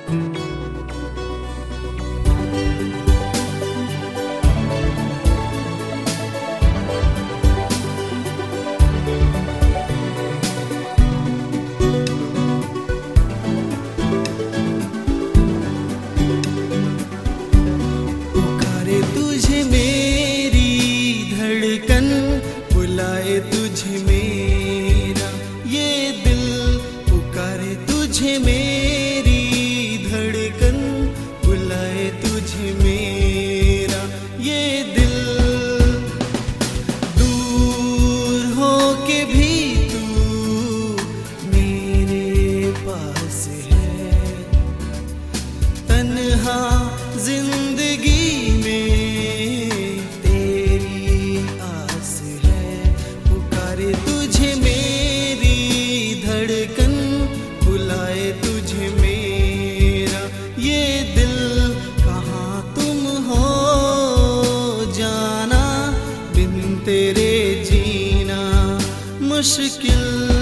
तुझे मेरा ये दिल पुकारे, तुझे मेरी धड़कन बुलाए, तुझे मेरा ये दिल। दूर हो के भी तू मेरे पास है, तन्हा जिंदगी में तुझे मेरी धड़कन बुलाए, तुझे मेरा ये दिल। कहाँ तुम हो जाना, बिन तेरे जीना मुश्किल।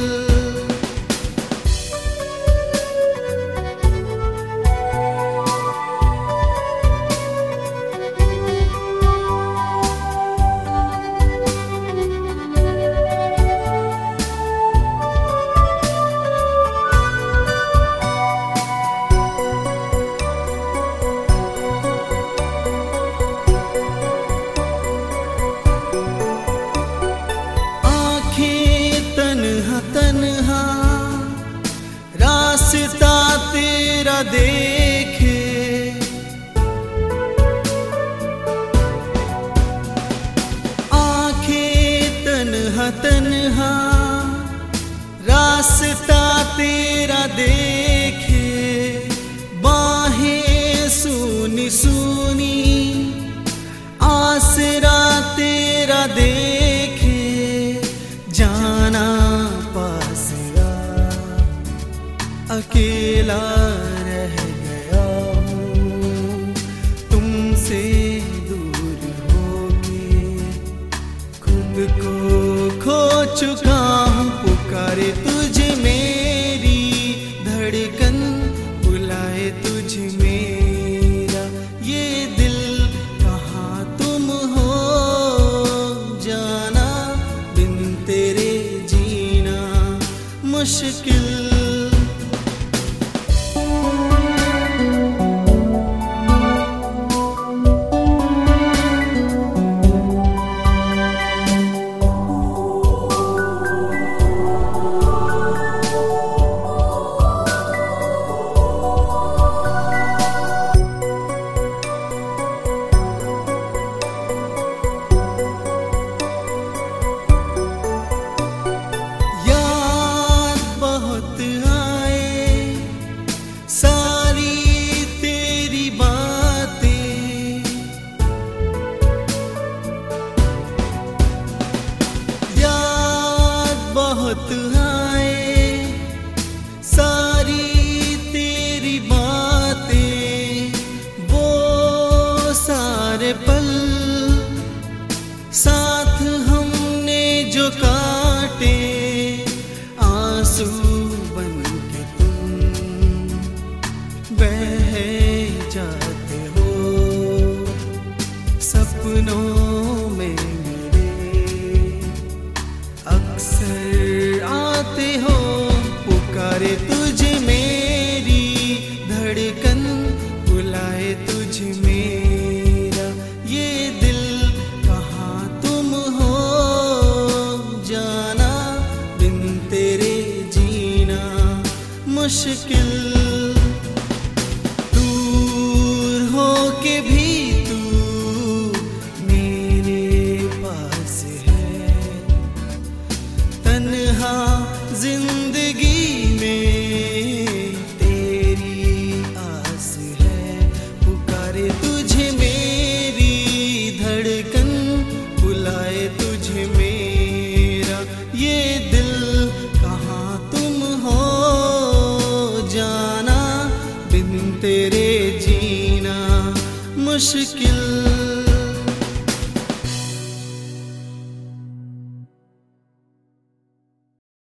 तन्हा रास्ता तेरा देखे, आंखें तन्हा तन्हा रास्ता तेरा देखे, बाहें सूनी सूनी आसरा तेरा देखे, जाना अकेला रह गया हूँ, तुमसे दूर होके खुद को खो चुका हूँ। पुकारे तुझे मेरी धड़कन बुलाए, तुझे मेरा ये दिल। कहाँ तुम हो जाना, बिन तेरे जीना मुश्किल। बहुत आए सारी तेरी बातें, वो सारे पल साथ हमने जो काटे, आंसू बन के तुम बह जाते हो सपनों में अक्सर आते हो। पुकारे तुझे मेरी धड़कन बुलाए, तुझे मेरा ये दिल। कहाँ तुम हो जाना, बिन तेरे जीना मुश्किल। दूर हो के भी तू मेरे पास है, तन्हा जिंदगी में तेरी आस है। पुकारे तुझे मेरी धड़कन बुलाए, तुझे मेरा ये दिल। कहाँ तुम हो जाना, बिन तेरे जीना मुश्किल।